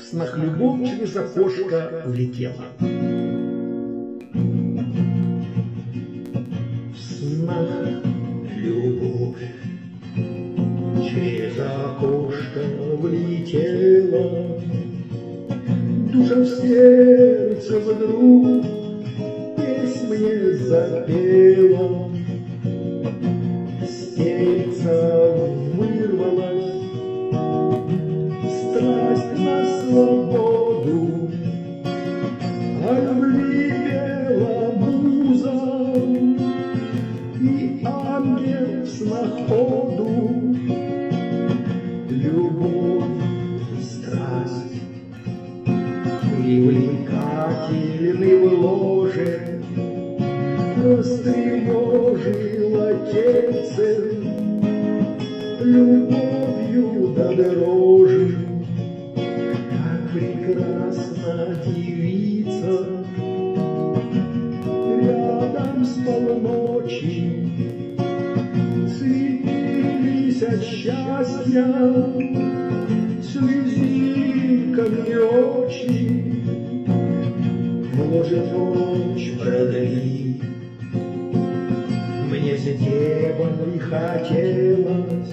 снах любовь через окошко влетела. В снах любовь через окошко влетела, душа в сердце вдруг песнь мне запела. С тельца вырвалась страсть на свободу, о любви пела муза, и ангел в снах оду. Любовь, страсть привлекательны в ложе, растревожила тельце любовью до дрожи. Как прекрасна девица рядом с полночи, светились от счастья слезинками очи. Может, ночь продли, мне с неба не хотелось,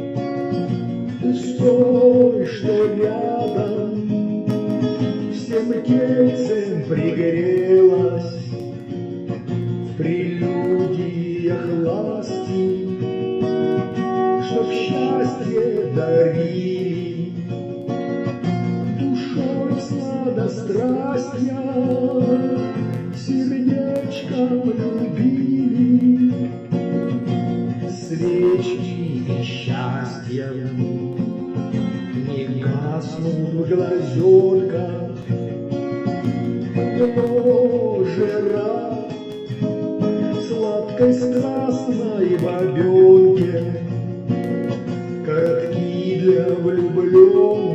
стой, что рядом, всем тельцем пригрелась, в прелюдиях ласки, что в счастье дарили, душой сладострастья, сердечком любили. Свечи и счастья не гаснут в глазенках, но жара сладкой страстной бабенке, коротки для влюбленных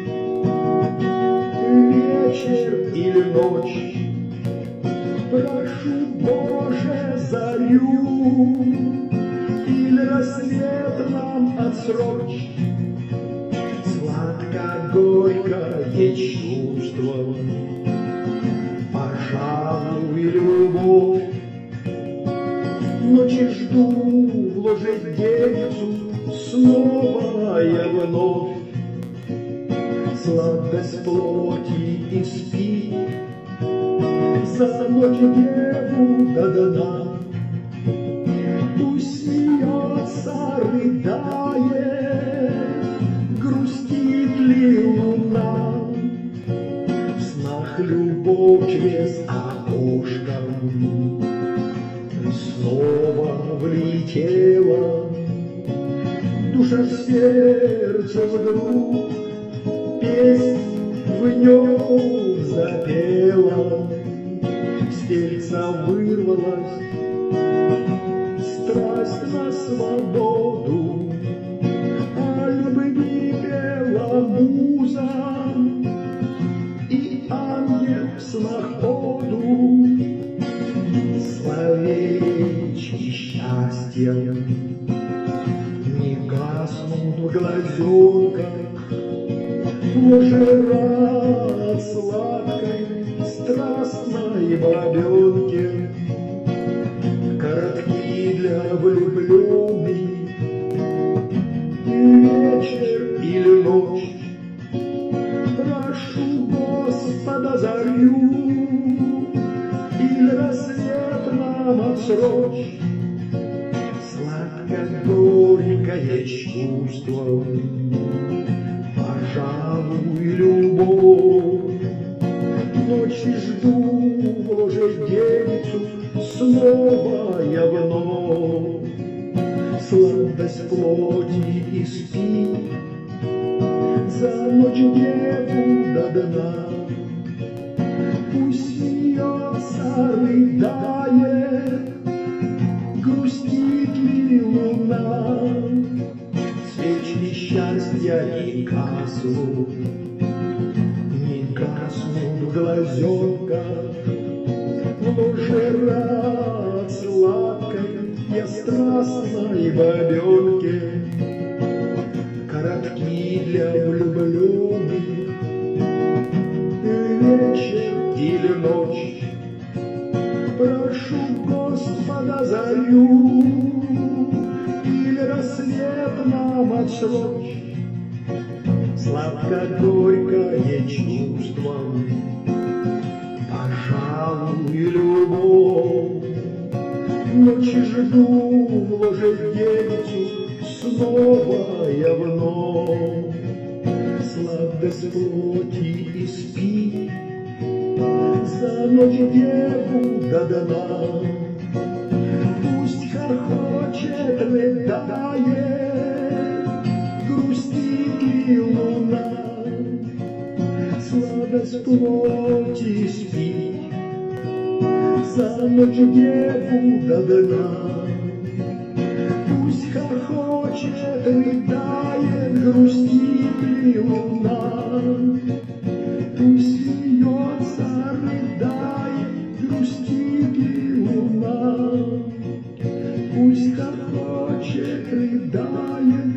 вечер или ночь. Прошу, Боже, зарю или рассвет нам отсрочь. Сладко-горькое чувство, пожалуй, любовь. Ночи жду вложить девицу снова я вновь. Сладость плоти и спи, за ночь деву до дна. Пусть смеется, рыдает, грустит ли луна. В снах любовь через окошко снова влетела, душа в сердце вдруг песнь в нем запела. С тельца вырвалась страсть на свободу, о любви пела муза, и ангел в снах оду. Словечки счастья не гаснут в глазенках, Боже, рад сладкой страстной бабенке, коротки для влюбленных вечер или ночь. Прошу Господа зарю или рассвет нам отсрочь. Сладко-горькое чувство, пожалуй, любовь. Ночи жду вложить девицу снова я вновь. Сладость плоти и спи, за ночь деву до дна. Пусть смеется, рыдает, грустит ли луна. Свечи счастья не гаснут, в глазенках, ложе рад сладкой я страстной бабенке, коротки для влюбленных вечер или ночь, прошу Господа зарю или рассвет нам отсрочь. Сладко-горькое чувство, пожалуй, любовь. Ночи жду в ложе девицу, снова я вновь. Сладость плоти и спи, за ночь деву до дна. Пусть хохочет, рыдает, грустит и луна. Сладость плоти и спи, за ночь деву до дна. Пусть хохочет, рыдает, грустит и луна. Пусть смеется, рыдает, грустит и луна. Пусть хохочет, рыдает,